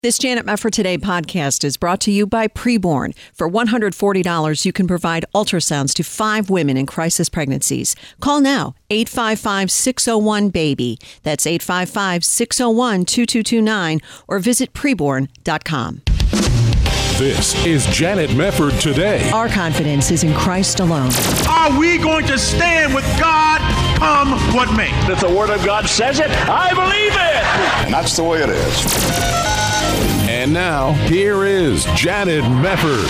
This Janet Mefford Today podcast is brought to you by Preborn. For $140, you can provide ultrasounds to 5 women in crisis pregnancies. Call now, 855-601-BABY. That's 855-601-2229 or visit preborn.com. This is Janet Mefford Today. Our confidence is in Christ alone. Are we going to stand with God come what may? If the Word of God says it, I believe it. And that's the way it is. And now, here is Janet Mefford.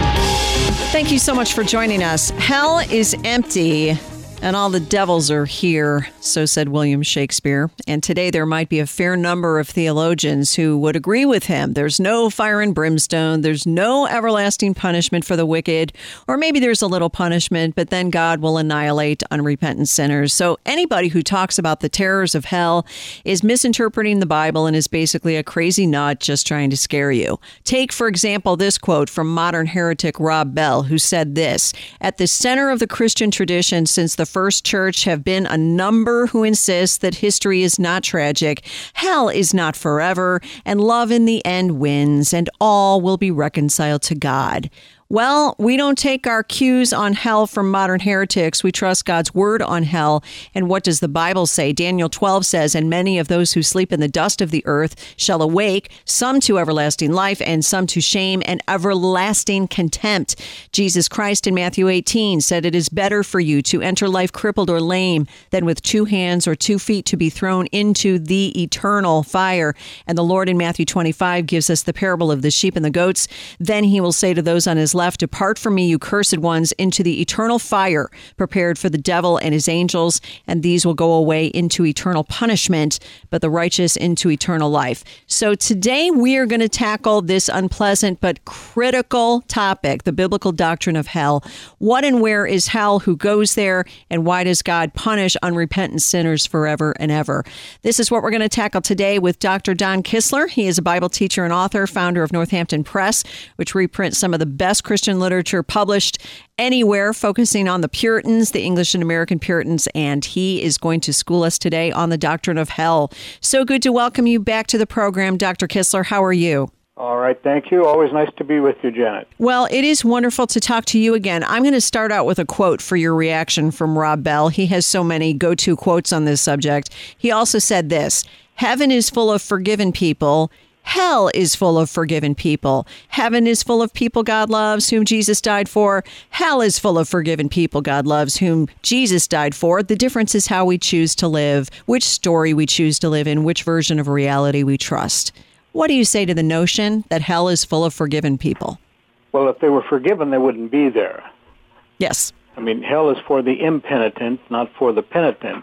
Thank you so much for joining us. Hell is empty, and all the devils are here, so said William Shakespeare. And today there might be a fair number of theologians who would agree with him. There's no fire and brimstone. There's no everlasting punishment for the wicked. Or maybe there's a little punishment, but then God will annihilate unrepentant sinners. So anybody who talks about the terrors of hell is misinterpreting the Bible and is basically a crazy nut just trying to scare you. Take, for example, this quote from modern heretic Rob Bell, who said this: "At the center of the Christian tradition since the first church have been a number who insist that history is not tragic, hell is not forever, and love in the end wins, and all will be reconciled to God." Well, we don't take our cues on hell from modern heretics. We trust God's word on hell. And what does the Bible say? Daniel 12 says, "And many of those who sleep in the dust of the earth shall awake, some to everlasting life, and some to shame and everlasting contempt." Jesus Christ in Matthew 18 said, "It is better for you to enter life crippled or lame than with 2 hands or 2 feet to be thrown into the eternal fire." And the Lord in Matthew 25 gives us the parable of the sheep and the goats. "Then he will say to those on his left, 'Depart from me, you cursed ones, into the eternal fire prepared for the devil and his angels, and these will go away into eternal punishment, but the righteous into eternal life.'" So today we are going to tackle this unpleasant but critical topic, the biblical doctrine of hell. What and where is hell? Who goes there? And why does God punish unrepentant sinners forever and ever? This is what we're going to tackle today with Dr. Don Kistler. He is a Bible teacher and author, founder of Northampton Press, which reprints some of the best Christian literature published anywhere, focusing on the Puritans, the English and American Puritans, and he is going to school us today on the doctrine of hell. So good to welcome you back to the program, Dr. Kistler. How are you? All right, thank you. Always nice to be with you, Janet. Well, it is wonderful to talk to you again. I'm going to start out with a quote for your reaction from Rob Bell. He has so many go-to quotes on this subject. He also said this: "Heaven is full of forgiven people. Hell is full of forgiven people. Heaven is full of people God loves, whom Jesus died for. Hell is full of forgiven people God loves, whom Jesus died for. The difference is how we choose to live, which story we choose to live in, which version of reality we trust." What do you say to the notion that hell is full of forgiven people? Well, if they were forgiven, they wouldn't be there. Yes. I mean, hell is for the impenitent, not for the penitent.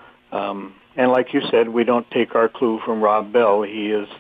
And like you said, we don't take our clue from Rob Bell. He is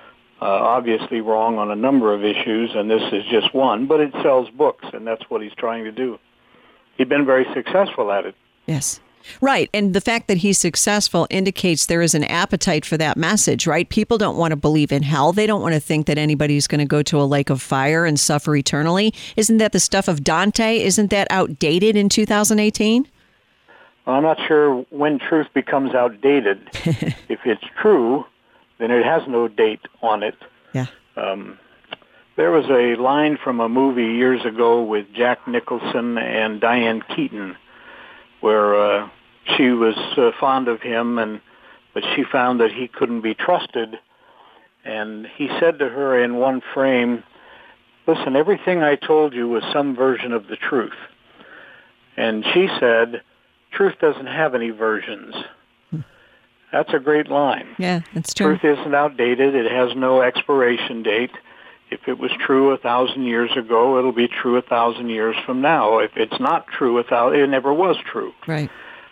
obviously wrong on a number of issues, and this is just one, but it sells books, and that's what he's trying to do. He's been very successful at it. Yes. Right. And the fact that he's successful indicates there is an appetite for that message, right? People don't want to believe in hell. They don't want to think that anybody's going to go to a lake of fire and suffer eternally. Isn't that the stuff of Dante? Isn't that outdated in 2018? Well, I'm not sure when truth becomes outdated. If it's true, then it has no date on it. Yeah. There was a line from a movie years ago with Jack Nicholson and Diane Keaton where she was fond of him, but she found that he couldn't be trusted. And he said to her in one frame, "Listen, everything I told you was some version of the truth." And she said, "Truth doesn't have any versions." That's a great line. Yeah, that's true. Truth isn't outdated. It has no expiration date. If it was true 1,000 years ago, it'll be true 1,000 years from now. If it's not true, it never was true. Right.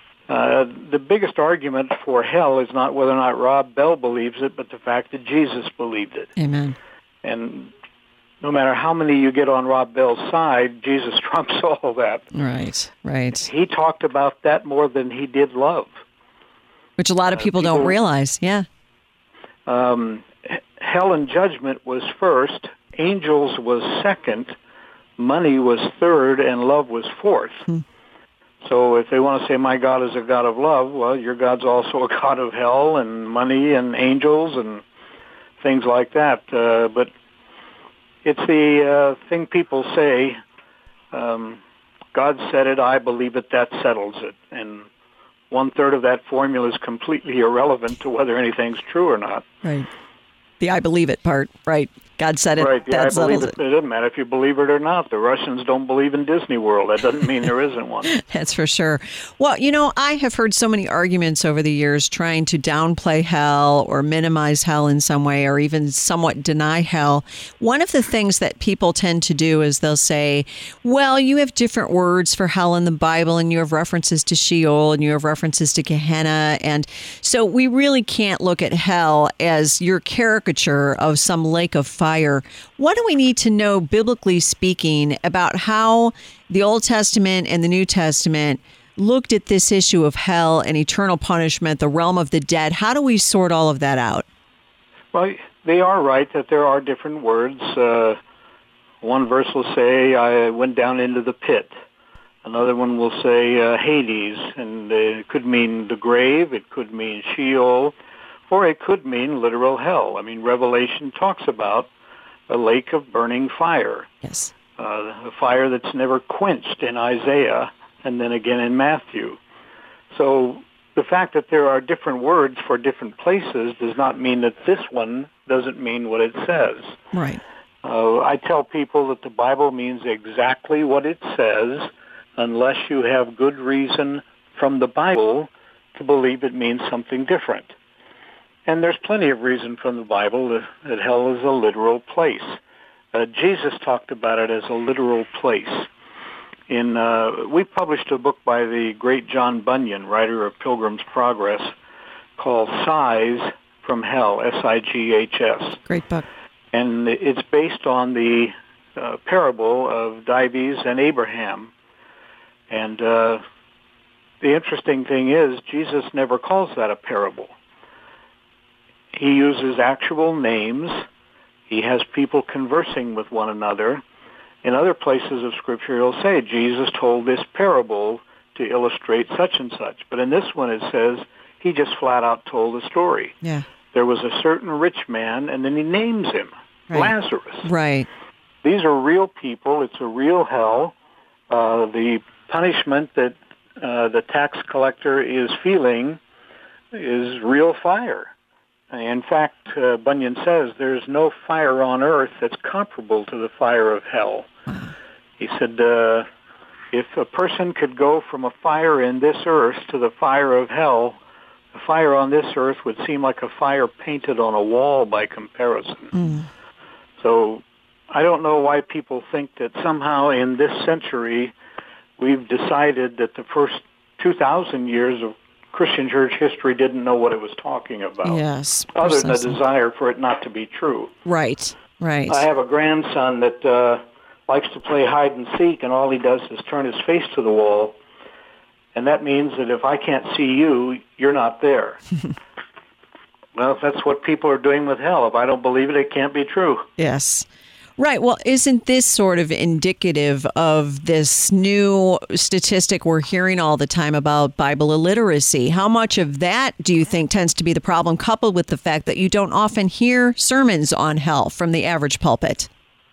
The biggest argument for hell is not whether or not Rob Bell believes it, but the fact that Jesus believed it. Amen. And no matter how many you get on Rob Bell's side, Jesus trumps all that. Right, right. He talked about that more than he did love. Which a lot of people don't realize, yeah. Hell and judgment was first, angels was second, money was third, and love was fourth. So if they want to say, my God is a God of love, well, your God's also a God of hell and money and angels and things like that. But it's the thing people say, God said it, I believe it, that settles it. And 1/3 of that formula is completely irrelevant to whether anything's true or not. Right. The I believe it part, right. God said it, right. that settles it. It doesn't matter if you believe it or not. The Russians don't believe in Disney World. That doesn't mean there isn't one. That's for sure. Well, I have heard so many arguments over the years trying to downplay hell or minimize hell in some way or even somewhat deny hell. One of the things that people tend to do is they'll say, well, you have different words for hell in the Bible and you have references to Sheol and you have references to Gehenna. And so we really can't look at hell as your caricature of some lake of fire. What do we need to know, biblically speaking, about how the Old Testament and the New Testament looked at this issue of hell and eternal punishment, the realm of the dead? How do we sort all of that out? Well, they are right that there are different words. One verse will say, I went down into the pit. Another one will say Hades, and it could mean the grave, it could mean Sheol, or it could mean literal hell. I mean, Revelation talks about a lake of burning fire. Yes. A fire that's never quenched in Isaiah and then again in Matthew. So the fact that there are different words for different places does not mean that this one doesn't mean what it says. Right. I tell people that the Bible means exactly what it says unless you have good reason from the Bible to believe it means something different. And there's plenty of reason from the Bible that hell is a literal place. Jesus talked about it as a literal place. We published a book by the great John Bunyan, writer of Pilgrim's Progress, called Sighs from Hell, Sighs. Great book. And it's based on the parable of Dives and Abraham. And the interesting thing is, Jesus never calls that a parable. He uses actual names. He has people conversing with one another. In other places of Scripture, he'll say, Jesus told this parable to illustrate such and such. But in this one, it says, he just flat out told a story. Yeah. There was a certain rich man, and then he names him, Lazarus. Right. These are real people. It's a real hell. The punishment that the tax collector is feeling is real fire. In fact, Bunyan says there's no fire on earth that's comparable to the fire of hell. He said, if a person could go from a fire in this earth to the fire of hell, the fire on this earth would seem like a fire painted on a wall by comparison. So I don't know why people think that somehow in this century we've decided that the first 2,000 years of Christian church history didn't know what it was talking about. Yes. Other than a desire for it not to be true. Right. I have a grandson that likes to play hide and seek, and all he does is turn his face to the wall. And that means that if I can't see you, you're not there. Well, that's what people are doing with hell. If I don't believe it, it can't be true. Yes. Right. Well, isn't this sort of indicative of this new statistic we're hearing all the time about Bible illiteracy? How much of that do you think tends to be the problem, coupled with the fact that you don't often hear sermons on hell from the average pulpit?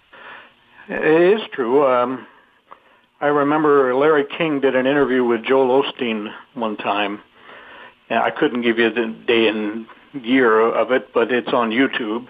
It is true. I remember Larry King did an interview with Joel Osteen one time. I couldn't give you the day and year of it, but it's on YouTube.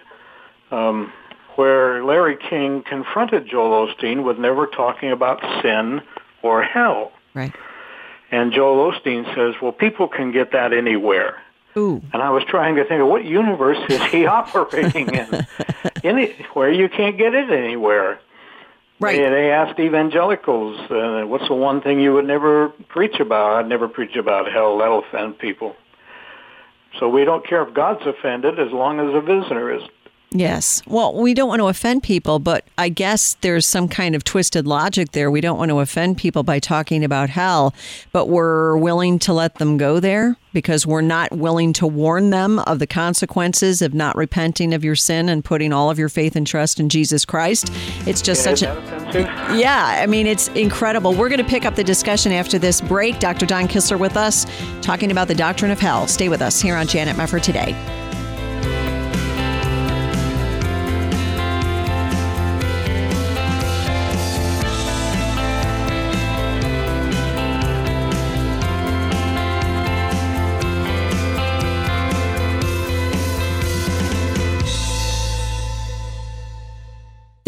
Where Larry King confronted Joel Osteen with never talking about sin or hell. Right. And Joel Osteen says, well, people can get that anywhere. Ooh. And I was trying to think of what universe is he operating in? Anywhere, you can't get it anywhere. Right. They asked evangelicals, what's the one thing you would never preach about? I'd never preach about hell. That'll offend people. So we don't care if God's offended as long as a visitor is. Yes. Well, we don't want to offend people, but I guess there's some kind of twisted logic there. We don't want to offend people by talking about hell, but we're willing to let them go there because we're not willing to warn them of the consequences of not repenting of your sin and putting all of your faith and trust in Jesus Christ. It's just such a... Yeah, I mean, it's incredible. We're going to pick up the discussion after this break. Dr. Don Kistler with us, talking about the doctrine of hell. Stay with us here on Janet Mefford Today.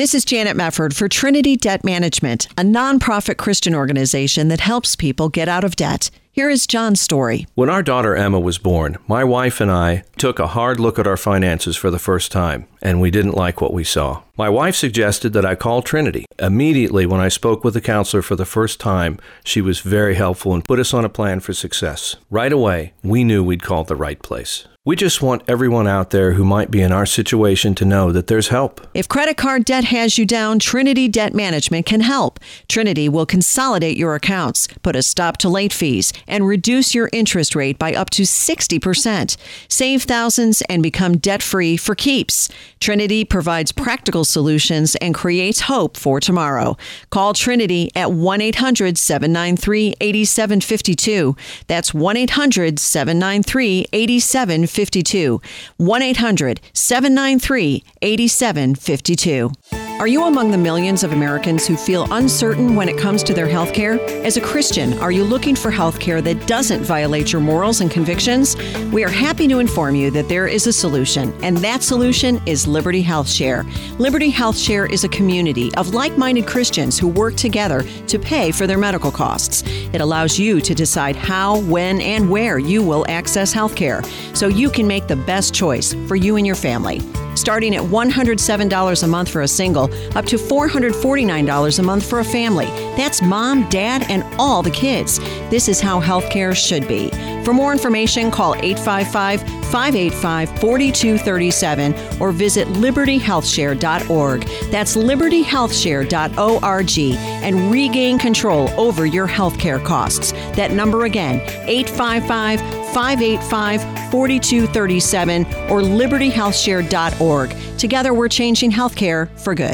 This is Janet Mefford for Trinity Debt Management, a nonprofit Christian organization that helps people get out of debt. Here is John's story. When our daughter Emma was born, my wife and I took a hard look at our finances for the first time, and we didn't like what we saw. My wife suggested that I call Trinity. Immediately, when I spoke with the counselor for the first time, she was very helpful and put us on a plan for success. Right away, we knew we'd called the right place. We just want everyone out there who might be in our situation to know that there's help. If credit card debt has you down, Trinity Debt Management can help. Trinity will consolidate your accounts, put a stop to late fees, and reduce your interest rate by up to 60%. Save thousands and become debt-free for keeps. Trinity provides practical solutions and creates hope for tomorrow. Call Trinity at 1-800-793-8752. That's 1-800-793-8752. 1-800-793-8752. Are you among the millions of Americans who feel uncertain when it comes to their health care? As a Christian, are you looking for health care that doesn't violate your morals and convictions? We are happy to inform you that there is a solution, and that solution is Liberty Health Share. Liberty Health Share is a community of like-minded Christians who work together to pay for their medical costs. It allows you to decide how, when, and where you will access health care, so you can make the best choice for you and your family. Starting at $107 a month for a single, up to $449 a month for a family. That's mom, dad, and all the kids. This is how healthcare should be. For more information, call 855-585-4237 or visit libertyhealthshare.org. That's libertyhealthshare.org and regain control over your healthcare costs. That number again, 855-585-4237 or libertyhealthshare.org. Together, we're changing healthcare for good.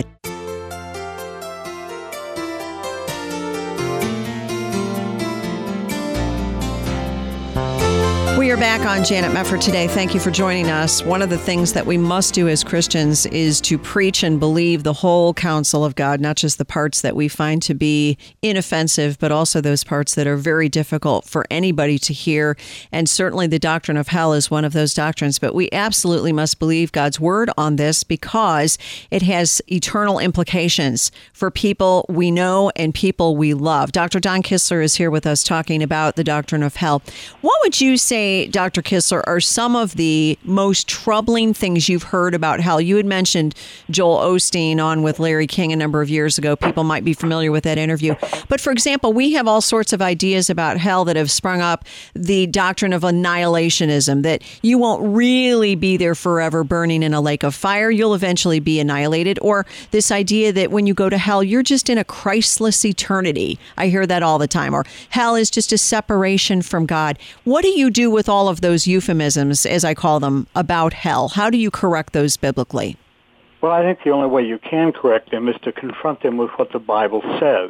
We are back on Janet Mefford today. Thank you for joining us. One of the things that we must do as Christians is to preach and believe the whole counsel of God, not just the parts that we find to be inoffensive, but also those parts that are very difficult for anybody to hear. And certainly the doctrine of hell is one of those doctrines. But we absolutely must believe God's word on this because it has eternal implications for people we know and people we love. Dr. Don Kistler is here with us talking about the doctrine of hell. What would you say, Dr. Kistler, are some of the most troubling things you've heard about hell? You had mentioned Joel Osteen on with Larry King a number of years ago. People might be familiar with that interview. But for example, we have all sorts of ideas about hell that have sprung up. The doctrine of annihilationism, that you won't really be there forever burning in a lake of fire. You'll eventually be annihilated. Or this idea that when you go to hell, you're just in a Christless eternity. I hear that all the time. Or hell is just a separation from God. What do you do with all of those euphemisms, as I call them, about hell? How do you correct those biblically? Well, I think the only way you can correct them is to confront them with what the Bible says.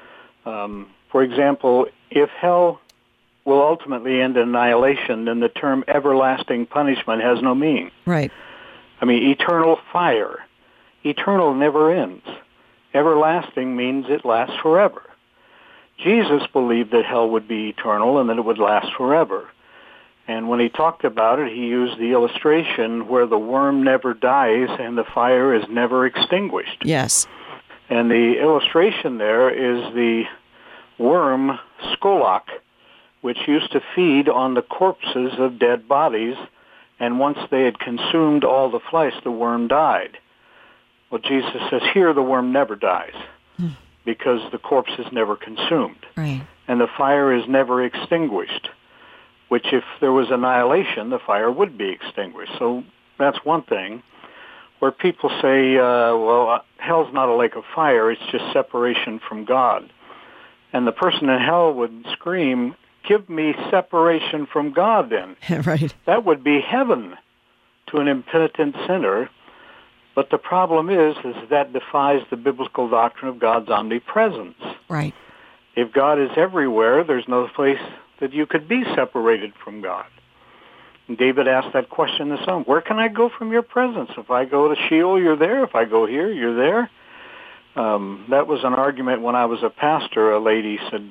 For example, if hell will ultimately end in annihilation, then the term everlasting punishment has no meaning. Right. I mean, eternal fire. Eternal never ends. Everlasting means it lasts forever. Jesus believed that hell would be eternal and that it would last forever. And when he talked about it, he used the illustration where the worm never dies and the fire is never extinguished. Yes. And the illustration there is the worm Skolach, which used to feed on the corpses of dead bodies, and once they had consumed all the flesh, the worm died. Well, Jesus says here the worm never dies because the corpse is never consumed. Right. And the fire is never extinguished, which if there was annihilation, the fire would be extinguished. So that's one thing. Where people say, well, hell's not a lake of fire, it's just separation from God. And the person in hell would scream, give me separation from God then. Right. That would be heaven to an impenitent sinner. But the problem is that defies the biblical doctrine of God's omnipresence. Right. If God is everywhere, there's no place that you could be separated from God. And David asked that question in the Psalm, where can I go from your presence? If I go to Sheol, you're there. If I go here, you're there. That was an argument when I was a pastor. A lady said,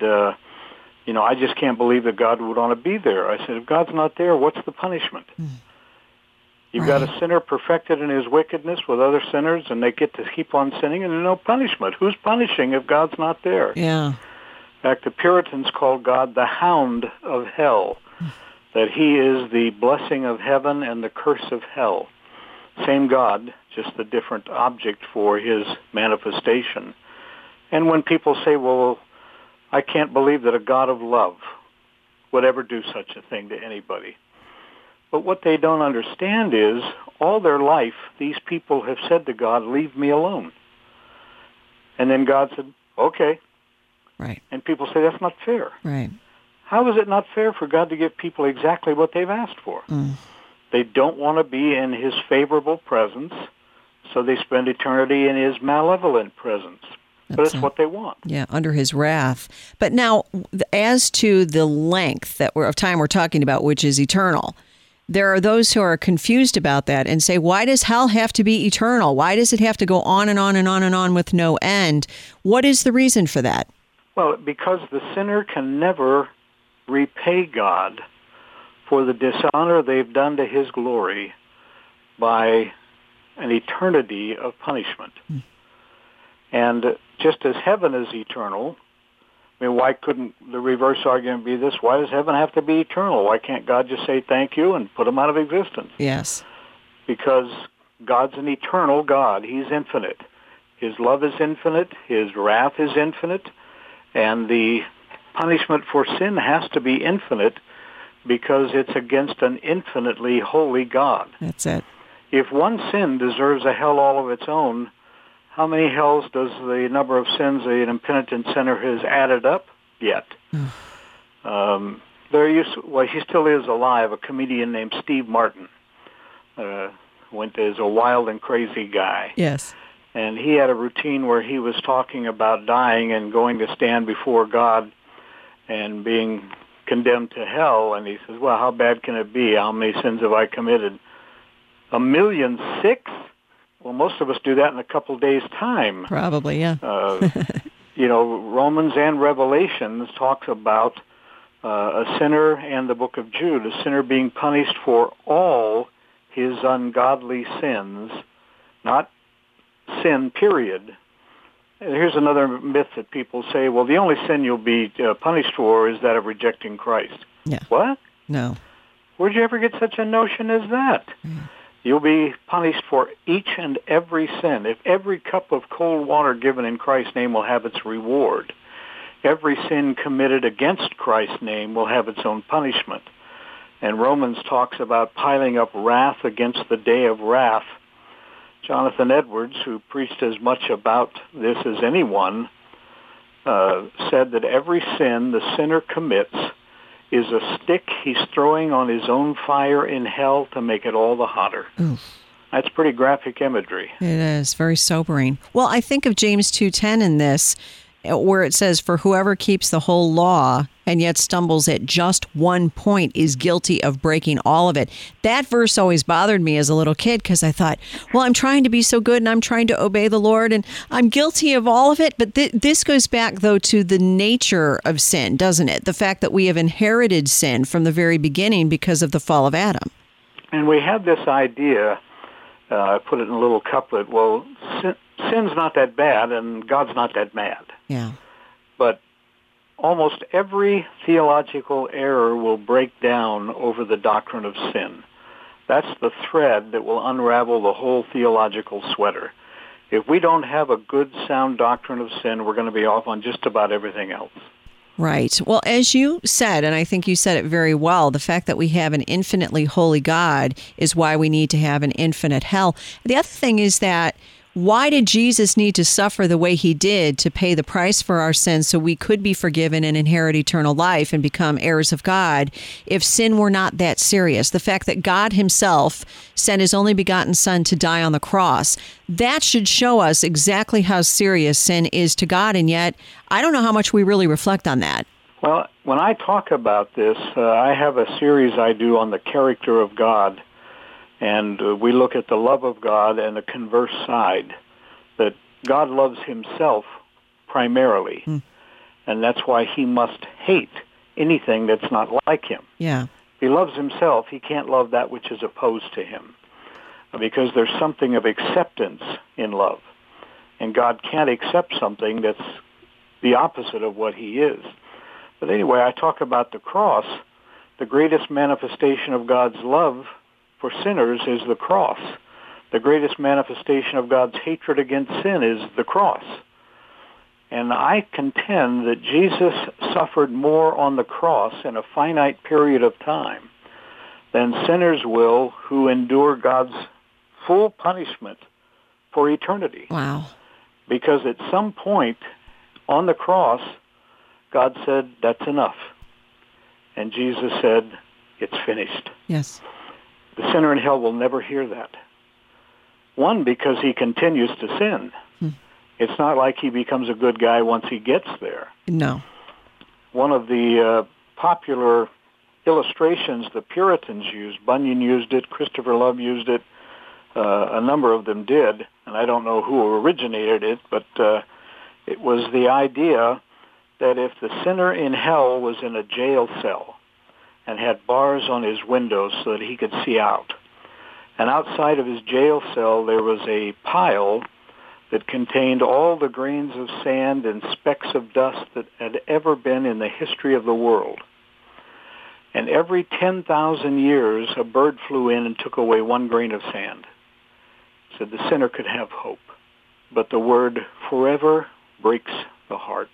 I just can't believe that God would want to be there. I said, if God's not there, what's the punishment? You've got a sinner perfected in his wickedness with other sinners, and they get to keep on sinning, and there's no punishment. Who's punishing if God's not there? Yeah. In fact, the Puritans called God the hound of hell, that he is the blessing of heaven and the curse of hell. Same God, just a different object for his manifestation. And when people say, well, I can't believe that a God of love would ever do such a thing to anybody. But what they don't understand is, all their life, these people have said to God, leave me alone. And then God said, okay. Right. And people say, that's not fair. Right. How is it not fair for God to give people exactly what they've asked for? They don't want to be in his favorable presence, so they spend eternity in his malevolent presence. But it's what they want. Yeah, under his wrath. But now, as to the length of time we're talking about, which is eternal, there are those who are confused about that and say, why does hell have to be eternal? Why does it have to go on and on and on and on with no end? What is the reason for that? Well, because the sinner can never repay God for the dishonor they've done to his glory by an eternity of punishment. And just as heaven is eternal, I mean, why couldn't the reverse argument be this? Why does heaven have to be eternal? Why can't God just say thank you and put them out of existence? Yes. Because God's an eternal God. He's infinite. His love is infinite. His wrath is infinite. And the punishment for sin has to be infinite because it's against an infinitely holy God. That's it. If one sin deserves a hell all of its own, how many hells does the number of sins an impenitent sinner has added up yet? He still is alive, a comedian named Steve Martin. Is a wild and crazy guy. Yes. And he had a routine where he was talking about dying and going to stand before God and being condemned to hell. And he says, well, how bad can it be? How many sins have I committed? 1,000,006? Well, most of us do that in a couple days' time. Probably, yeah. Romans and Revelations talks about a sinner, and the book of Jude, a sinner being punished for all his ungodly sins, not sin, period. Here's another myth that people say, well, the only sin you'll be punished for is that of rejecting Christ. Yeah. What? No. Where'd you ever get such a notion as that? You'll be punished for each and every sin. If every cup of cold water given in Christ's name will have its reward, every sin committed against Christ's name will have its own punishment. And Romans talks about piling up wrath against the day of wrath. Jonathan Edwards, who preached as much about this as anyone, said that every sin the sinner commits is a stick he's throwing on his own fire in hell to make it all the hotter. Oof. That's pretty graphic imagery. It is very sobering. Well, I think of James 2:10 in this, where it says, for whoever keeps the whole law and yet stumbles at just one point is guilty of breaking all of it. That verse always bothered me as a little kid because I thought, well, I'm trying to be so good and I'm trying to obey the Lord and I'm guilty of all of it. But this goes back, though, to the nature of sin, doesn't it? The fact that we have inherited sin from the very beginning because of the fall of Adam. And we have this idea, I put it in a little couplet, well, sin's not that bad and God's not that mad. Yeah. But almost every theological error will break down over the doctrine of sin. That's the thread that will unravel the whole theological sweater. If we don't have a good, sound doctrine of sin, we're going to be off on just about everything else. Right. Well, as you said, and I think you said it very well, the fact that we have an infinitely holy God is why we need to have an infinite hell. The other thing is that why did Jesus need to suffer the way he did to pay the price for our sins so we could be forgiven and inherit eternal life and become heirs of God if sin were not that serious? The fact that God himself sent his only begotten son to die on the cross, that should show us exactly how serious sin is to God. And yet, I don't know how much we really reflect on that. Well, when I talk about this, I have a series I do on the character of God. And we look at the love of God and the converse side, that God loves himself primarily. And that's why he must hate anything that's not like him. Yeah. If he loves himself, he can't love that which is opposed to him. because there's something of acceptance in love. And God can't accept something that's the opposite of what he is. But anyway, I talk about the cross. The greatest manifestation of God's love for sinners is the cross. The greatest manifestation of God's hatred against sin is the cross. And I contend that Jesus suffered more on the cross in a finite period of time than sinners will who endure God's full punishment for eternity. Wow. Because at some point on the cross, God said, that's enough. And Jesus said, it's finished. Yes. The sinner in hell will never hear that. One, because he continues to sin. It's not like he becomes a good guy once he gets there. No. One of the popular illustrations the Puritans used, Bunyan used it, Christopher Love used it, a number of them did, and I don't know who originated it, but it was the idea that if the sinner in hell was in a jail cell and had bars on his windows so that he could see out, and outside of his jail cell there was a pile that contained all the grains of sand and specks of dust that had ever been in the history of the world. And every 10,000 years, a bird flew in and took away one grain of sand. So the sinner could have hope. But the word forever breaks the heart.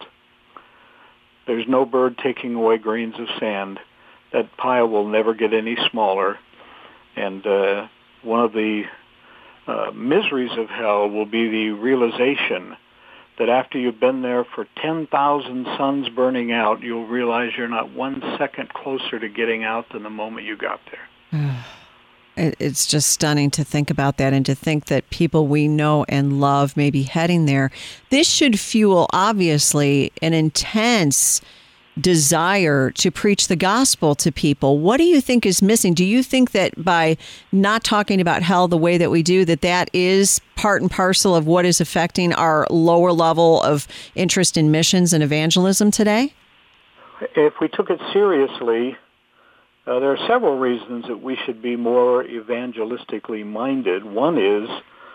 There's no bird taking away grains of sand. That pile will never get any smaller. And one of the miseries of hell will be the realization that after you've been there for 10,000 suns burning out, you'll realize you're not 1 second closer to getting out than the moment you got there. It's just stunning to think about that and to think that people we know and love may be heading there. This should fuel, obviously, an intense desire to preach the gospel to people. What do you think is missing? Do you think that by not talking about hell the way that we do, that is part and parcel of what is affecting our lower level of interest in missions and evangelism today? If we took it seriously, there are several reasons that we should be more evangelistically minded. One is,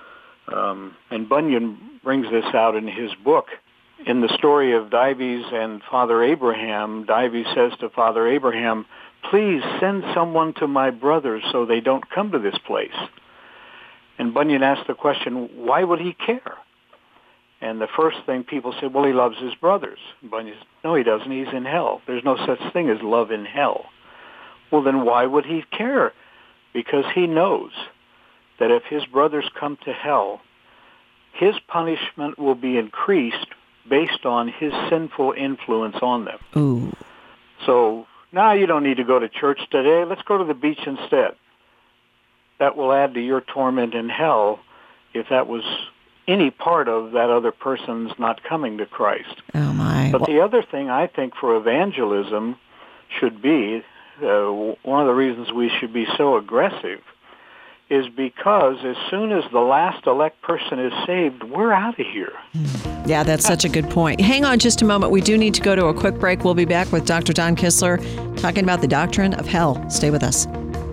and Bunyan brings this out in his book, in the story of Dives and Father Abraham, Dives says to Father Abraham, please send someone to my brothers so they don't come to this place. And Bunyan asked the question, why would he care? And the first thing people said, well, he loves his brothers. And Bunyan said, no, he doesn't. He's in hell. There's no such thing as love in hell. Well, then why would he care? Because he knows that if his brothers come to hell, his punishment will be increased based on his sinful influence on them. Ooh. So now you don't need to go to church today. Let's go to the beach instead. That will add to your torment in hell if that was any part of that other person's not coming to Christ. Oh, my. But the other thing I think for evangelism should be, one of the reasons we should be so aggressive is because as soon as the last elect person is saved, we're out of here. Yeah, that's such a good point. Hang on just a moment. We do need to go to a quick break. We'll be back with Dr. Don Kistler talking about the doctrine of hell. Stay with us.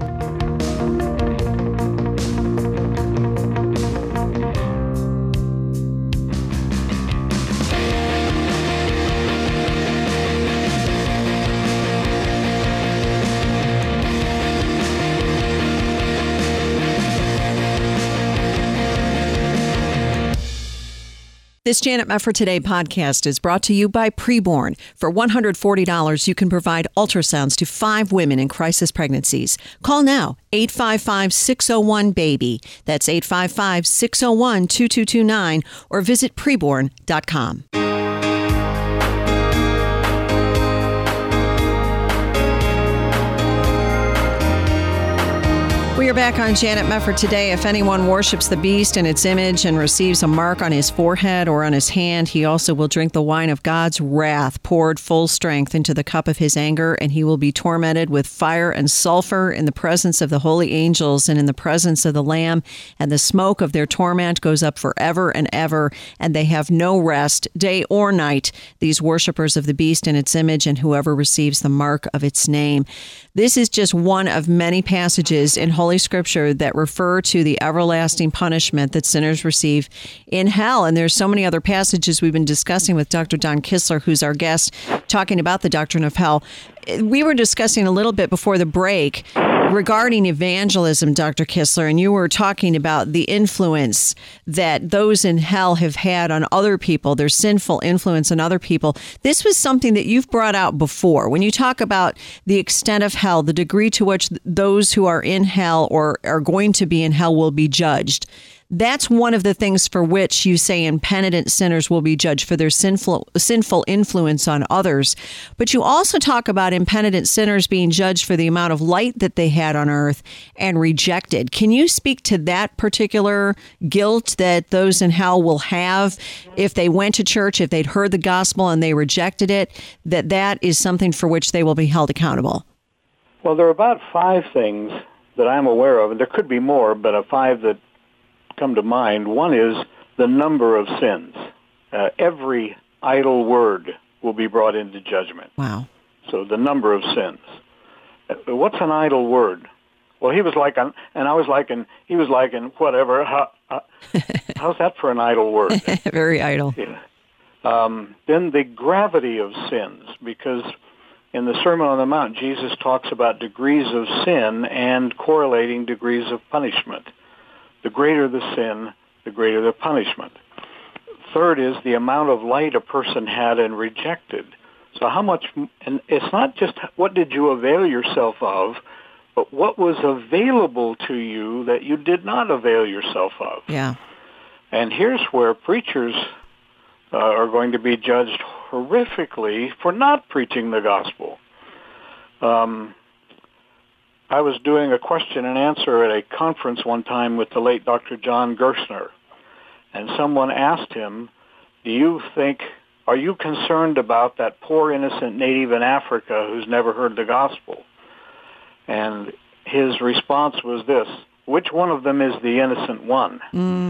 This Janet Mefford Today podcast is brought to you by Preborn. For $140, you can provide ultrasounds to 5 women in crisis pregnancies. Call now, 855-601-BABY. That's 855-601-2229 or visit preborn.com. We are back on Janet Mefford Today. If anyone worships the beast and its image and receives a mark on his forehead or on his hand, he also will drink the wine of God's wrath, poured full strength into the cup of his anger, and he will be tormented with fire and sulfur in the presence of the holy angels and in the presence of the Lamb. And the smoke of their torment goes up forever and ever, and they have no rest, day or night, these worshipers of the beast and its image and whoever receives the mark of its name. This is just one of many passages in Holy Holy Scripture that refer to the everlasting punishment that sinners receive in hell. And there's so many other passages we've been discussing with Dr. Don Kistler, who's our guest, talking about the doctrine of hell. We were discussing a little bit before the break regarding evangelism, Dr. Kistler, and you were talking about the influence that those in hell have had on other people, their sinful influence on other people. This was something that you've brought out before. When you talk about the extent of hell, the degree to which those who are in hell or are going to be in hell will be judged, that's one of the things for which you say impenitent sinners will be judged for their sinful influence on others. But you also talk about impenitent sinners being judged for the amount of light that they had on earth and rejected. Can you speak to that particular guilt that those in hell will have if they went to church, if they'd heard the gospel and they rejected it, that is something for which they will be held accountable? Well, there are about 5 things that I'm aware of, and there could be more, but 5 that come to mind. One is the number of sins. Every idle word will be brought into judgment. Wow. So the number of sins. What's an idle word? Well, he was like, and I was like, and he was like, and whatever. How's that for an idle word? Very idle. Yeah. Then the gravity of sins, because in the Sermon on the Mount, Jesus talks about degrees of sin and correlating degrees of punishment. The greater the sin, the greater the punishment. Third is the amount of light a person had and rejected. So how much, and it's not just what did you avail yourself of, but what was available to you that you did not avail yourself of. Yeah. And here's where preachers are going to be judged horrifically for not preaching the gospel. I was doing a question and answer at a conference one time with the late Dr. John Gerstner, and someone asked him, are you concerned about that poor innocent native in Africa who's never heard the gospel? And his response was this: which one of them is the innocent one?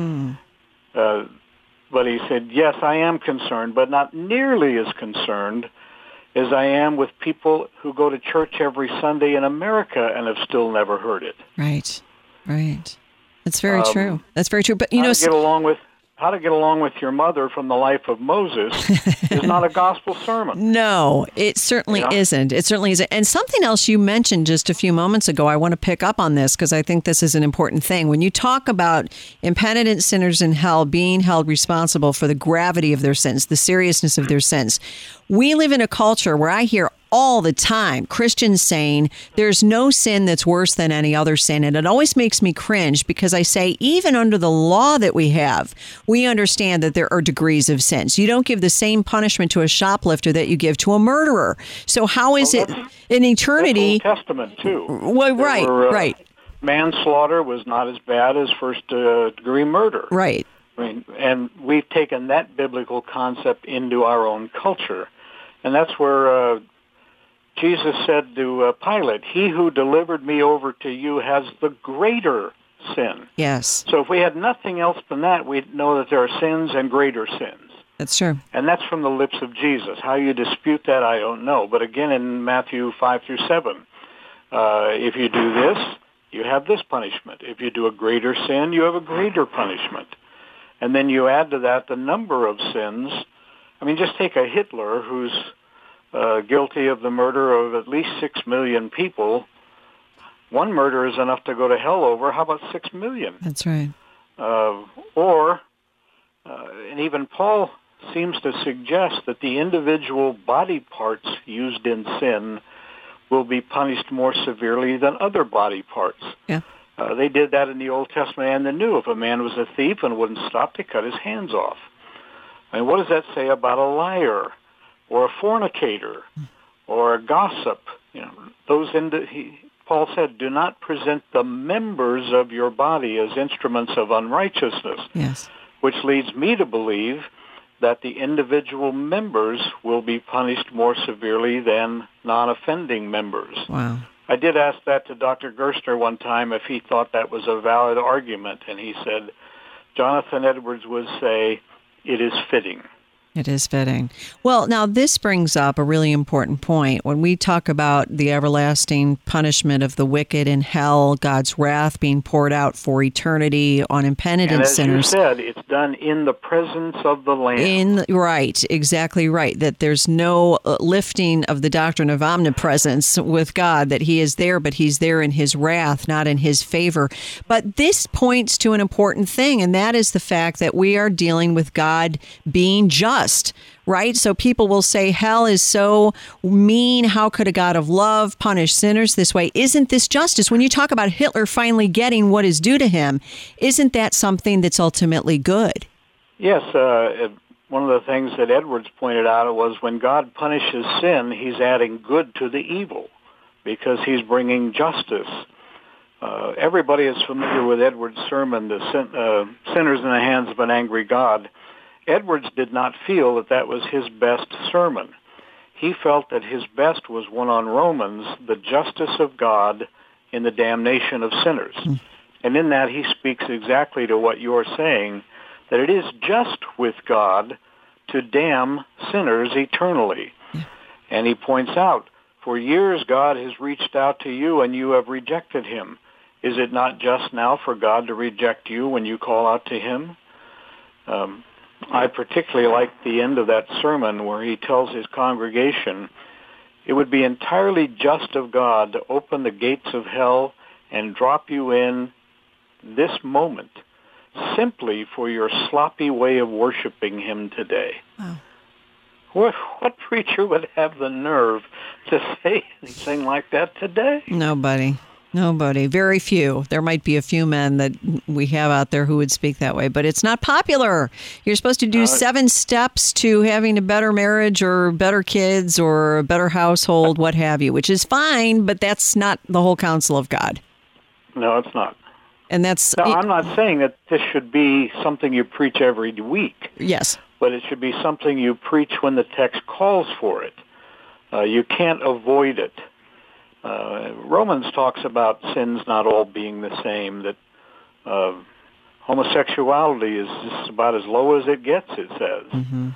But he said, yes, I am concerned, but not nearly as concerned as I am with people who go to church every Sunday in America and have still never heard it. Right. That's very true. That's very true. But how to get along with your mother from the life of Moses is not a gospel sermon. No, it certainly isn't. It certainly isn't. And something else you mentioned just a few moments ago, I want to pick up on this because I think this is an important thing. When you talk about impenitent sinners in hell being held responsible for the gravity of their sins, the seriousness of their sins, we live in a culture where I hear all the time Christians saying there's no sin that's worse than any other sin. And it always makes me cringe because I say, even under the law that we have, we understand that there are degrees of sins. You don't give the same punishment to a shoplifter that you give to a murderer. So how is it in eternity? That's Old Testament too. Well, right. Manslaughter was not as bad as first-degree murder. Right. I mean, and we've taken that biblical concept into our own culture. And that's where Jesus said to Pilate, he who delivered me over to you has the greater sin. Yes. So if we had nothing else than that, we'd know that there are sins and greater sins. That's true. And that's from the lips of Jesus. How you dispute that, I don't know. But again, in Matthew 5 through 7, if you do this, you have this punishment. If you do a greater sin, you have a greater punishment. And then you add to that the number of sins. I mean, just take a Hitler who's guilty of the murder of at least 6 million people. One murder is enough to go to hell over. How about 6 million? That's right. And even Paul seems to suggest that the individual body parts used in sin will be punished more severely than other body parts. Yeah. They did that in the Old Testament and the New. If a man was a thief and wouldn't stop, they cut his hands off. I mean, what does that say about a liar or a fornicator or a gossip? You know, Paul said, do not present the members of your body as instruments of unrighteousness. Yes. Which leads me to believe that the individual members will be punished more severely than non-offending members. Wow. I did ask that to Dr. Gerstner one time if he thought that was a valid argument, and he said, Jonathan Edwards would say, it is fitting. It is fitting. Well, now this brings up a really important point. When we talk about the everlasting punishment of the wicked in hell, God's wrath being poured out for eternity on impenitent sinners. And as you said, it's done in the presence of the Lamb. Right, exactly right. That there's no lifting of the doctrine of omnipresence with God, that he is there, but he's there in his wrath, not in his favor. But this points to an important thing, and that is the fact that we are dealing with God being just. Right? So people will say hell is so mean. How could a God of love punish sinners this way? Isn't this justice? When you talk about Hitler finally getting what is due to him, isn't that something that's ultimately good? Yes. One of the things that Edwards pointed out was when God punishes sin, he's adding good to the evil because he's bringing justice. Everybody is familiar with Edwards' sermon, the sinners in the hands of an angry God. Edwards did not feel that that was his best sermon. He felt that his best was one on Romans, the justice of God in the damnation of sinners. And in that he speaks exactly to what you're saying, that it is just with God to damn sinners eternally. And he points out, for years God has reached out to you and you have rejected him. Is it not just now for God to reject you when you call out to him? I particularly like the end of that sermon where he tells his congregation, it would be entirely just of God to open the gates of hell and drop you in this moment simply for your sloppy way of worshiping him today. Wow. What preacher would have the nerve to say anything like that today? Nobody. Very few. There might be a few men that we have out there who would speak that way, but it's not popular. You're supposed to do 7 steps to having a better marriage or better kids or a better household, what have you, which is fine, but that's not the whole counsel of God. No, it's not. And that's... Now, I'm not saying that this should be something you preach every week. Yes. But it should be something you preach when the text calls for it. You can't avoid it. Romans talks about sins not all being the same, that homosexuality is just about as low as it gets, it says.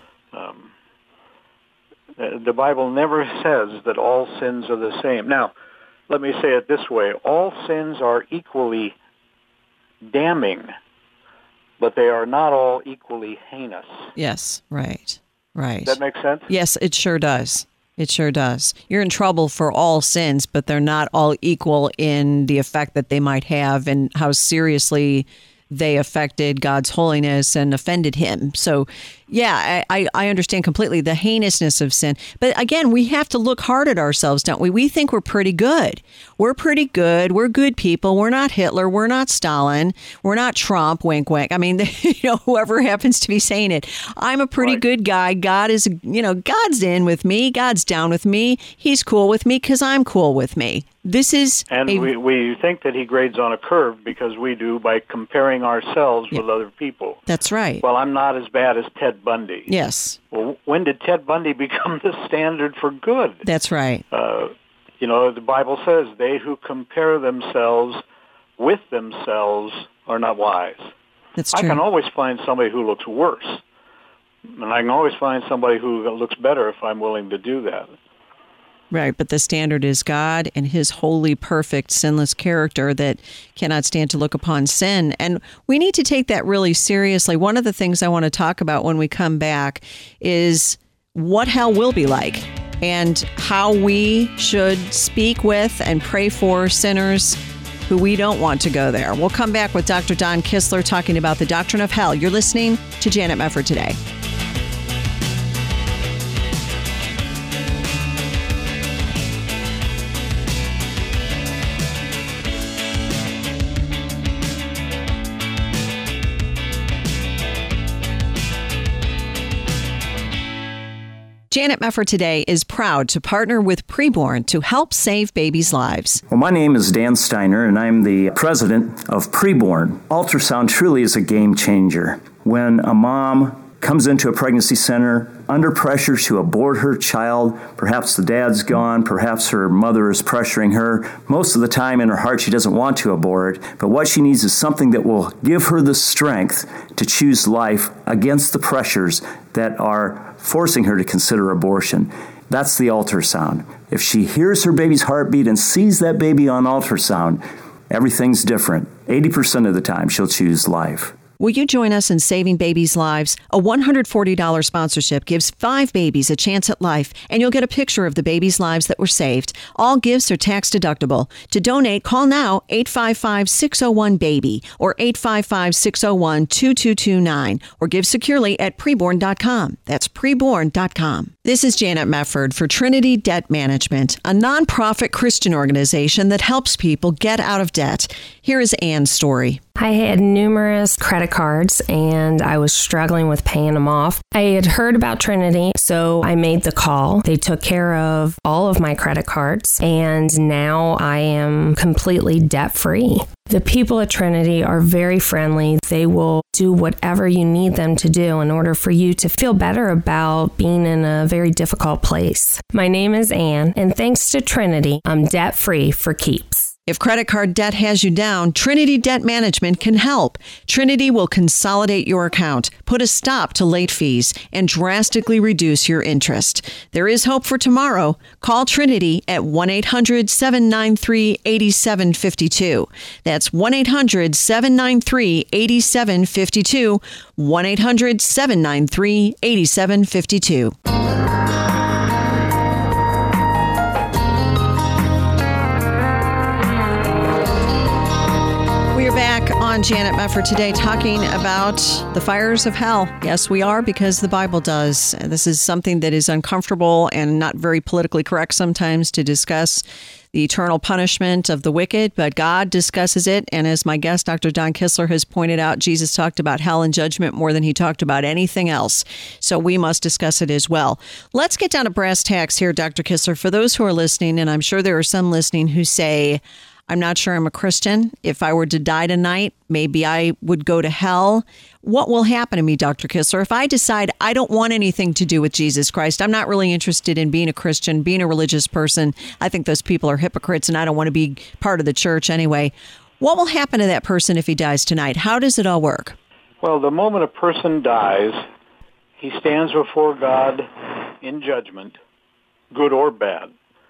The Bible never says that all sins are the same. Now, let me say it this way. All sins are equally damning, but they are not all equally heinous. Yes, right. Does that make sense? Yes, it sure does. It sure does. You're in trouble for all sins, but they're not all equal in the effect that they might have and how seriously they affected God's holiness and offended him. So, yeah, I understand completely the heinousness of sin. But again, we have to look hard at ourselves, don't we? We think we're pretty good. We're pretty good. We're good people. We're not Hitler. We're not Stalin. We're not Trump. Wink, wink. I mean, whoever happens to be saying it. I'm a pretty good guy. God is, God's in with me. God's down with me. He's cool with me because I'm cool with me. This is... And we think that he grades on a curve because we do by comparing ourselves with other people. That's right. Well, I'm not as bad as Ted Bundy. Yes. Well, when did Ted Bundy become the standard for good? That's right. The Bible says they who compare themselves with themselves are not wise. That's true. I can always find somebody who looks worse. And I can always find somebody who looks better if I'm willing to do that. Right, but the standard is God and his holy, perfect, sinless character that cannot stand to look upon sin. And we need to take that really seriously. One of the things I want to talk about when we come back is what hell will be like and how we should speak with and pray for sinners who we don't want to go there. We'll come back with Dr. Don Kistler talking about the doctrine of hell. You're listening to Janet Mefford Today. Janet Mefford Today is proud to partner with Preborn to help save babies' lives. Well, my name is Dan Steiner, and I'm the president of Preborn. Ultrasound truly is a game changer. When a mom comes into a pregnancy center under pressure to abort her child. Perhaps the dad's gone. Perhaps her mother is pressuring her. Most of the time in her heart, she doesn't want to abort. But what she needs is something that will give her the strength to choose life against the pressures that are forcing her to consider abortion. That's the ultrasound. If she hears her baby's heartbeat and sees that baby on ultrasound, everything's different. 80% of the time, she'll choose life. Will you join us in saving babies' lives? A $140 sponsorship gives 5 babies a chance at life, and you'll get a picture of the babies' lives that were saved. All gifts are tax deductible. To donate, call now 855-601-BABY or 855-601-2229 or give securely at preborn.com. That's preborn.com. This is Janet Mefford for Trinity Debt Management, a nonprofit Christian organization that helps people get out of debt. Here is Ann's story. I had numerous credit cards and I was struggling with paying them off. I had heard about Trinity, so I made the call. They took care of all of my credit cards and now I am completely debt-free. The people at Trinity are very friendly. They will do whatever you need them to do in order for you to feel better about being in a very difficult place. My name is Ann, and thanks to Trinity, I'm debt-free for keeps. If credit card debt has you down, Trinity Debt Management can help. Trinity will consolidate your account, put a stop to late fees, and drastically reduce your interest. There is hope for tomorrow. Call Trinity at 1-800-793-8752. That's 1-800-793-8752, 1-800-793-8752. Back on Janet Mefford today talking about the fires of hell. Yes, we are, because the Bible does. This is something that is uncomfortable and not very politically correct sometimes to discuss the eternal punishment of the wicked, but God discusses it. And as my guest, Dr. Don Kistler, has pointed out, Jesus talked about hell and judgment more than he talked about anything else. So we must discuss it as well. Let's get down to brass tacks here, Dr. Kistler. For those who are listening, and I'm sure there are some listening who say, I'm not sure I'm a Christian. If I were to die tonight, maybe I would go to hell. What will happen to me, Dr. Kistler, if I decide I don't want anything to do with Jesus Christ? I'm not really interested in being a Christian, being a religious person. I think those people are hypocrites, and I don't want to be part of the church anyway. What will happen to that person if he dies tonight? How does it all work? Well, the moment a person dies, he stands before God in judgment, good or bad.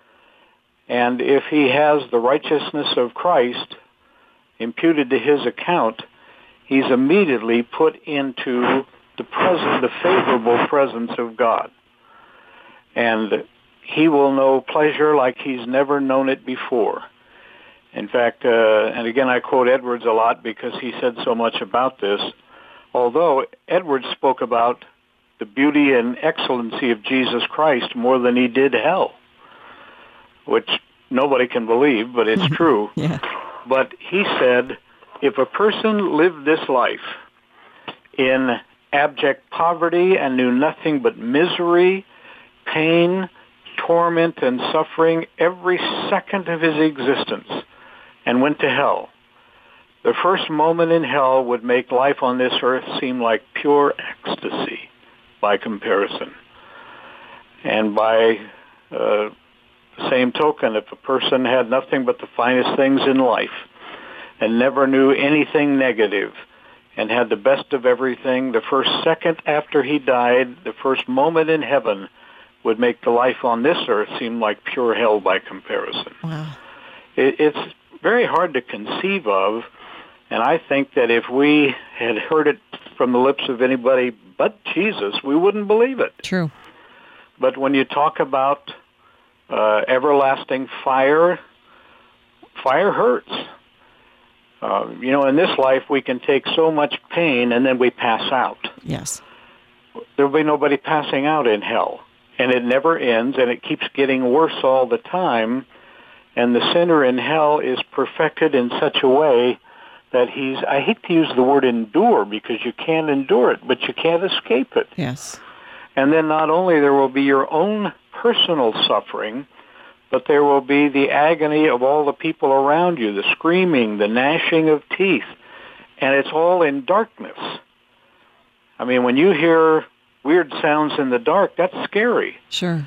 And if he has the righteousness of Christ imputed to his account, he's immediately put into the favorable presence of God. And he will know pleasure like he's never known it before. In fact, and again, I quote Edwards a lot because he said so much about this, although Edwards spoke about the beauty and excellency of Jesus Christ more than he did hell, which nobody can believe, but it's true. Yeah. But he said, if a person lived this life in abject poverty and knew nothing but misery, pain, torment, and suffering every second of his existence and went to hell, the first moment in hell would make life on this earth seem like pure ecstasy by comparison. And by same token, if a person had nothing but the finest things in life and never knew anything negative and had the best of everything, the first second after he died, the first moment in heaven would make the life on this earth seem like pure hell by comparison. Wow. It's very hard to conceive of, and I think that if we had heard it from the lips of anybody but Jesus, we wouldn't believe it. True. But when you talk about everlasting fire hurts. In this life we can take so much pain and then we pass out. Yes. There will be nobody passing out in hell. And it never ends, and it keeps getting worse all the time. And the sinner in hell is perfected in such a way that I hate to use the word endure because you can't endure it, but you can't escape it. Yes. And then not only there will be your own personal suffering, but there will be the agony of all the people around you, the screaming, the gnashing of teeth, and it's all in darkness. I mean, when you hear weird sounds in the dark, that's scary. Sure.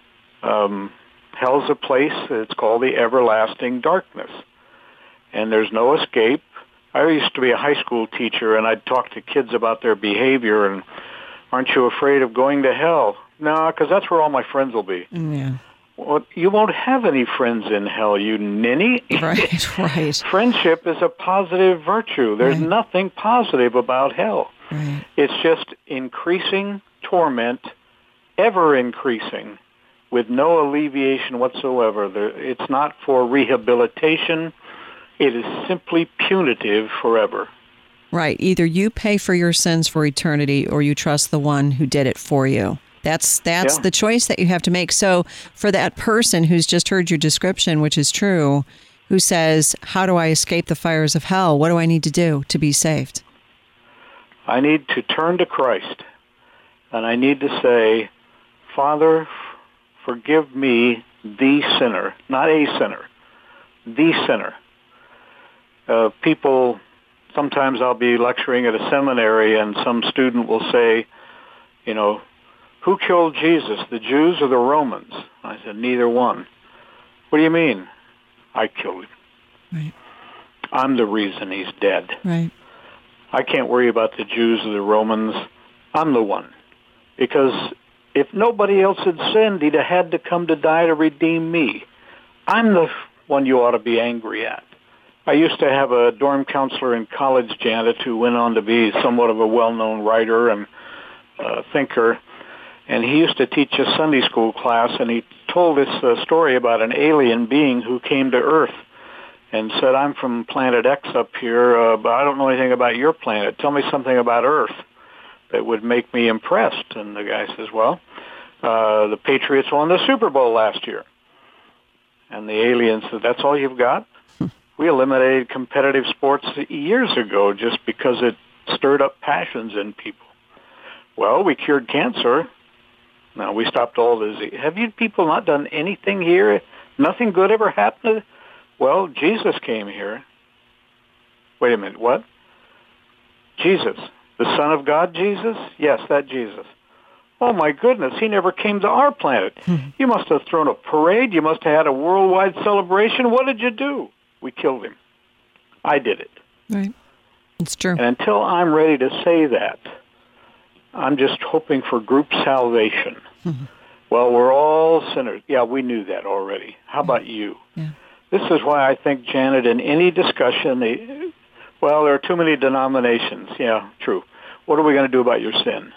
Hell's a place, it's called the everlasting darkness. And there's no escape. I used to be a high school teacher, and I'd talk to kids about their behavior, and aren't you afraid of going to hell? No, because that's where all my friends will be. Yeah. Well, you won't have any friends in hell, you ninny. Right, right. Friendship is a positive virtue. There's nothing positive about hell. Right. It's just increasing torment, ever increasing, with no alleviation whatsoever. It's not for rehabilitation. It is simply punitive forever. Right. Either you pay for your sins for eternity or you trust the one who did it for you. That's the choice that you have to make. So for that person who's just heard your description, which is true, who says, how do I escape the fires of hell? What do I need to do to be saved? I need to turn to Christ, and I need to say, Father, forgive me, the sinner, not a sinner, the sinner. People, sometimes I'll be lecturing at a seminary and some student will say, you know, who killed Jesus, the Jews or the Romans? I said, neither one. What do you mean? I killed him. Right. I'm the reason he's dead. Right. I can't worry about the Jews or the Romans. I'm the one. Because if nobody else had sinned, he'd have had to come to die to redeem me. I'm the one you ought to be angry at. I used to have a dorm counselor in college, Janet, who went on to be somewhat of a well-known writer and thinker. And he used to teach a Sunday school class, and he told this story about an alien being who came to Earth and said, I'm from planet X up here, but I don't know anything about your planet. Tell me something about Earth that would make me impressed. And the guy says, well, the Patriots won the Super Bowl last year. And the alien said, that's all you've got? We eliminated competitive sports years ago just because it stirred up passions in people. Well, we cured cancer. Now, we stopped all disease. Have you people not done anything here? Nothing good ever happened? Well, Jesus came here. Wait a minute, what? Jesus. The Son of God, Jesus? Yes, that Jesus. Oh, my goodness, he never came to our planet. You must have thrown a parade. You must have had a worldwide celebration. What did you do? We killed him. I did it. Right. It's true. And until I'm ready to say that, I'm just hoping for group salvation. Well, we're all sinners. Yeah, we knew that already. How about you? Yeah. This is why I think, Janet, in any discussion, well, there are too many denominations. Yeah, true. What are we going to do about your sin?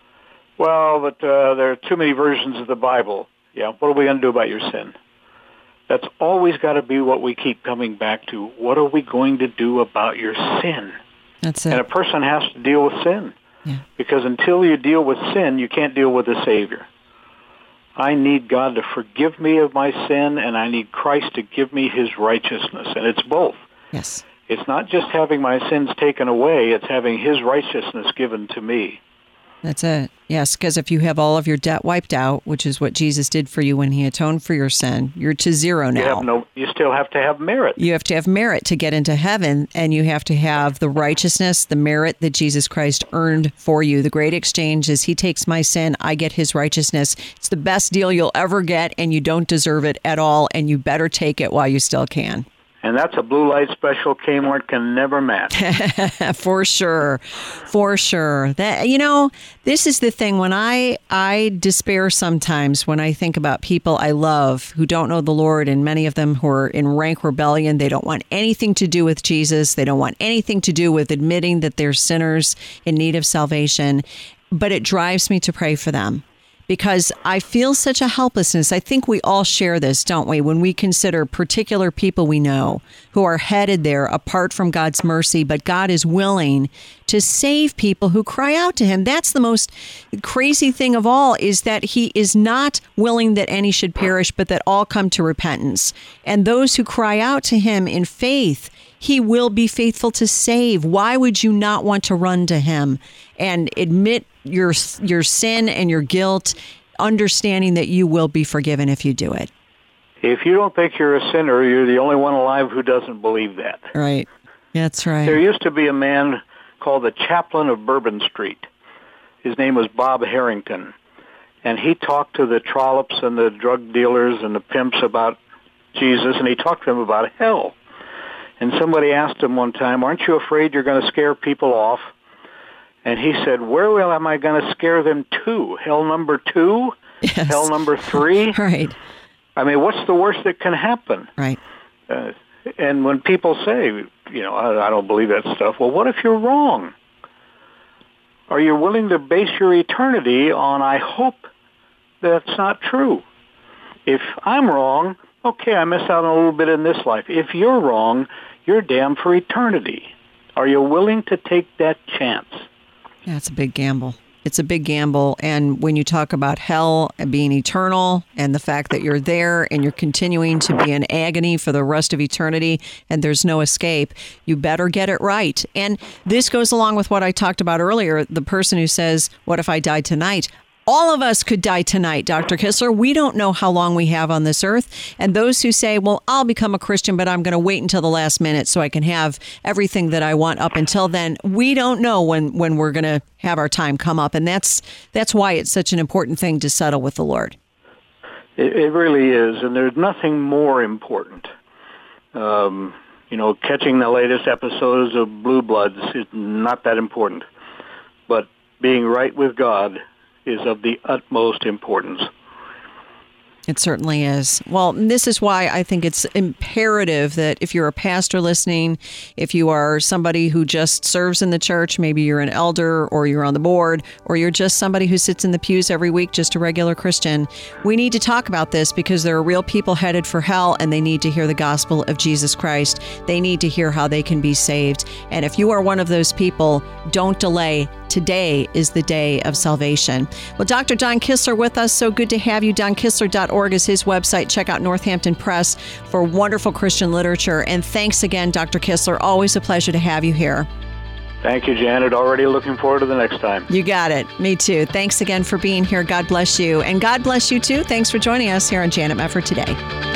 Well, but there are too many versions of the Bible. Yeah, what are we going to do about your sin? That's always got to be what we keep coming back to. What are we going to do about your sin? That's it. And a person has to deal with sin. Yeah. Because until you deal with sin, you can't deal with the Savior. I need God to forgive me of my sin, and I need Christ to give me his righteousness. And it's both. Yes. It's not just having my sins taken away, it's having his righteousness given to me. That's it. Yes, because if you have all of your debt wiped out, which is what Jesus did for you when he atoned for your sin, you're to zero now. You still have to have merit. You have to have merit to get into heaven, and you have to have the righteousness, the merit that Jesus Christ earned for you. The great exchange is he takes my sin, I get his righteousness. It's the best deal you'll ever get, and you don't deserve it at all, and you better take it while you still can. And that's a blue light special Kmart can never match. For sure. For sure. That, you know, this is the thing. When I despair sometimes when I think about people I love who don't know the Lord, and many of them who are in rank rebellion. They don't want anything to do with Jesus. They don't want anything to do with admitting that they're sinners in need of salvation. But it drives me to pray for them, because I feel such a helplessness. I think we all share this, don't we? When we consider particular people we know who are headed there apart from God's mercy, but God is willing to save people who cry out to him. That's the most crazy thing of all, is that he is not willing that any should perish, but that all come to repentance. And those who cry out to him in faith, he will be faithful to save. Why would you not want to run to him and admit your sin and your guilt, understanding that you will be forgiven if you do it? If you don't think you're a sinner, you're the only one alive who doesn't believe that. Right. That's right. There used to be a man called the chaplain of Bourbon Street. His name was Bob Harrington. And he talked to the trollops and the drug dealers and the pimps about Jesus, and he talked to them about hell. And somebody asked him one time, aren't you afraid you're going to scare people off? And he said, where am I going to scare them to? Hell number 2? Yes. Hell number 3? Right. I mean, what's the worst that can happen? Right. And when people say, I don't believe that stuff, well, what if you're wrong? Are you willing to base your eternity on, I hope that's not true? If I'm wrong, okay, I miss out on a little bit in this life. If you're wrong, you're damned for eternity. Are you willing to take that chance? Yeah, it's a big gamble. It's a big gamble. And when you talk about hell and being eternal and the fact that you're there and you're continuing to be in agony for the rest of eternity and there's no escape, you better get it right. And this goes along with what I talked about earlier, the person who says, what if I died tonight? All of us could die tonight, Dr. Kistler. We don't know how long we have on this earth. And those who say, well, I'll become a Christian, but I'm going to wait until the last minute so I can have everything that I want up until then. We don't know when we're going to have our time come up. And that's why it's such an important thing to settle with the Lord. It really is. And there's nothing more important. Catching the latest episodes of Blue Bloods is not that important. But being right with God is of the utmost importance. It certainly is. Well, this is why I think it's imperative that if you're a pastor listening, if you are somebody who just serves in the church, maybe you're an elder or you're on the board, or you're just somebody who sits in the pews every week, just a regular Christian, we need to talk about this because there are real people headed for hell and they need to hear the gospel of Jesus Christ. They need to hear how they can be saved. And if you are one of those people, don't delay. Today is the day of salvation. Well, Dr. Don Kistler with us. So good to have you. DonKistler.org is his website. Check out Northampton Press for wonderful Christian literature. And thanks again, Dr. Kistler. Always a pleasure to have you here. Thank you, Janet. Already looking forward to the next time. You got it. Me too. Thanks again for being here. God bless you. And God bless you too. Thanks for joining us here on Janet Mefford Today.